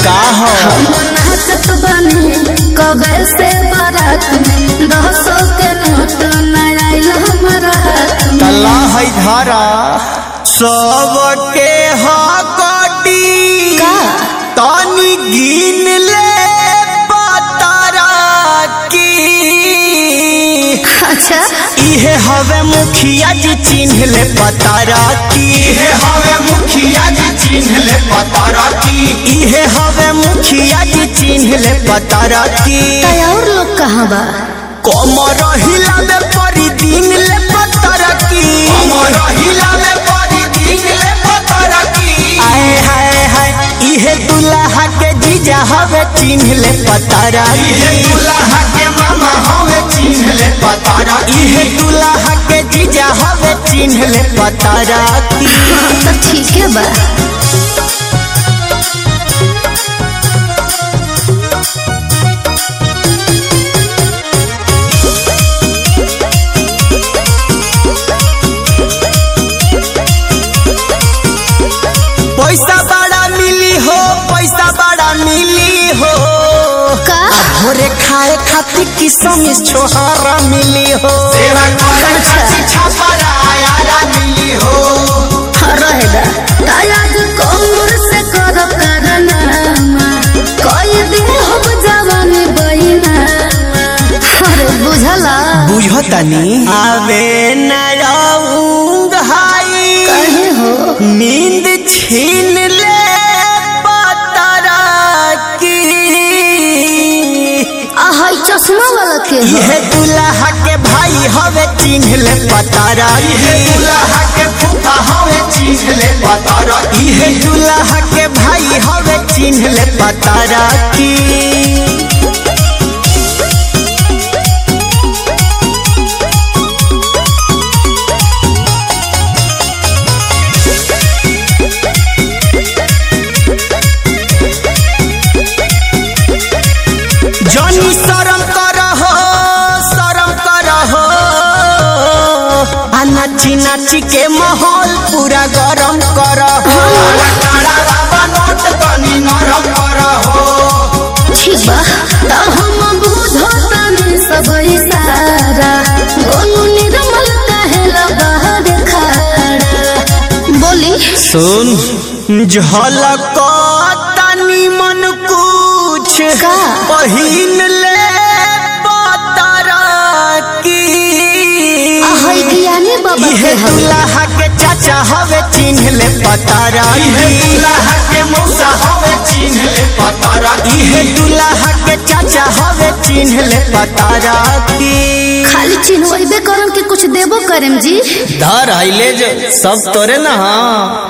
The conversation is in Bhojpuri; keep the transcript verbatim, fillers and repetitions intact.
का हो नाचत बनी कबे से बारात में दसो के नोट नया हमारा तला है धारा सबके हकटी तानी गिन ले पतारा की। अच्छा इहे हवे मुखिया जी चिन्ह ले पतारा की। इहे हवे मुखिया जी चिन्ह ले पतारा की। इहे हवे मुखिया जी चिन्ह ले पतारा की। और लोग कहाँ बा कमर हिला में परी दिन ले पतारा की। कमर हिला में परी दिन ले पतारा की। आए हाय हाय इहे दुल्हा के जीजा हवे चिन्ह ले पतारा की। इहे दुल्हा के मामा हवे चिन्ह ले पतारा की। इहे दुल्हा के जीजा हवे चिन्ह ले पतारा की। तो ठीक है बा पैसा बड़ा मिली हो पैसा बड़ा मिली हो का भोरे खाए खातिर किसम छोहारा मिली हो। सेवा करे खातिर छापरा आयारा मिली हो। रहेगा तायाज कोमर से कर करना कोई दिन हो जवानी बहिना अरे बुझला बुझतानी आवे न रहूंग हाई कहे हो नींद छीन ले पतारा की। आहा चश्मा वाला के हो इहे दुल्हा के भाई हवे चिन्ह ले पतारा। इहे दुल्हा के फूफा हवे चिन्ह ले पतारा। इहे दुल्हा के भाई हवे चिन्ह ले पतारा की। जनी शरम करहो शरम करहो आ नाची नाची के माहौल पूरा गरम करहो। नोट तनी नरम करहो। ठीक बा तब हम बुझतानी सब इशारा गोनू निर्मल कहेला बाहर खड़ा बोली सुन झलक तनी मन कुछ का? पहिन ले पतारा की। आहै ज्ञानी बाबा इहे के हवे दुल्हा के चाचा हवे चिन्ह ले पतारा। इहे दुल्हा के मौसा हवे चिन्ह ले पतारा। इहे दुल्हा के चाचा हवे चिन्ह ले पतारा की। खाली चिन्हबे करम के कुछ देबो करम जी धर आइले जो सब तोरे ना।